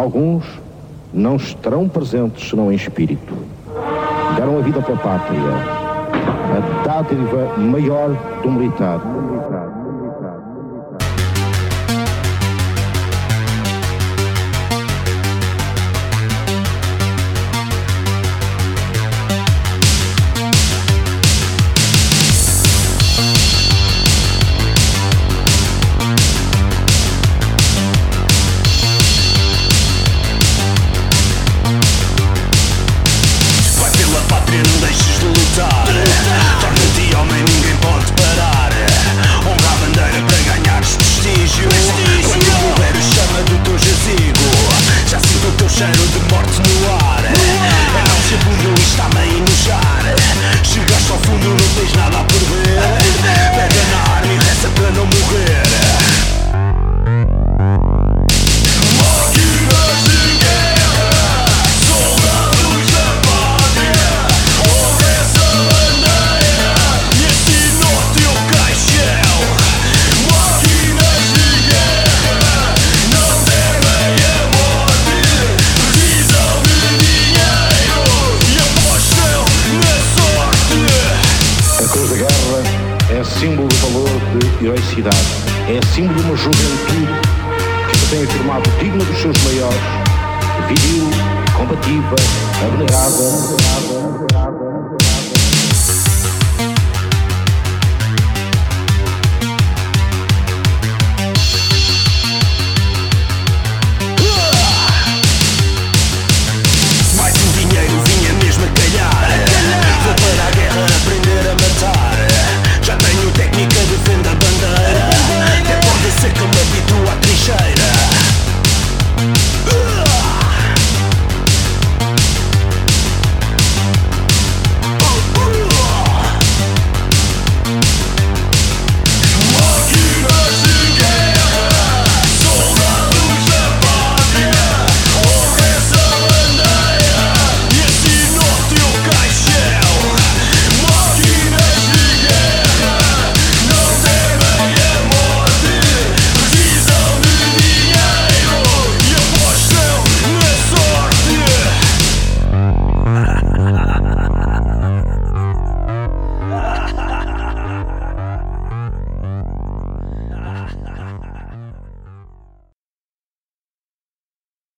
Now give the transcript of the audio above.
Alguns não estarão presentes senão em espírito. Deram a vida pela pátria, a dádiva maior do militar. Torna-te homem, ninguém pode parar. Honra a bandeira para ganhares prestígio. Quando morrer, chama do teu jazigo. Já sinto o teu cheiro de morte no ar. É não ser egoísta, a enojar. Chegaste ao fundo, não tens nada a perder. Pega na arma e reza para não morrer. É símbolo do valor de heroicidade. É símbolo de uma juventude que se tem afirmado digna dos seus maiores, viril, combativa, abnegada.